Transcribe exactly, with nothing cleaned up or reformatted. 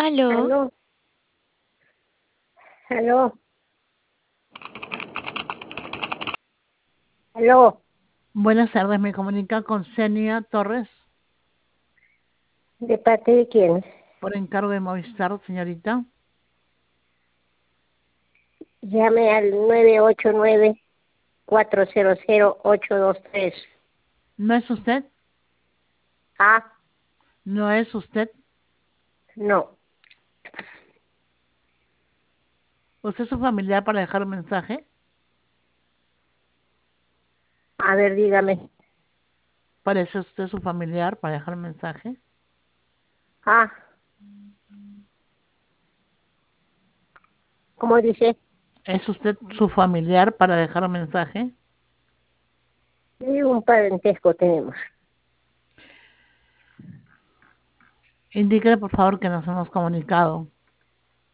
Aló. Aló, aló, aló, Buenas tardes, me comunica con Xenia Torres ¿de parte de quién? por encargo de Movistar, señorita. Llame al nueve ocho nueve, cuatro cero cero, ocho dos tres. ¿No es usted? Ah, ¿No es usted? no. ¿Usted es su familiar para dejar un mensaje? A ver, dígame. ¿Parece usted su familiar para dejar un mensaje? Ah, ¿cómo dice? ¿Es usted su familiar para dejar un mensaje? Sí, un parentesco tenemos. Indíquele, por favor, que nos hemos comunicado.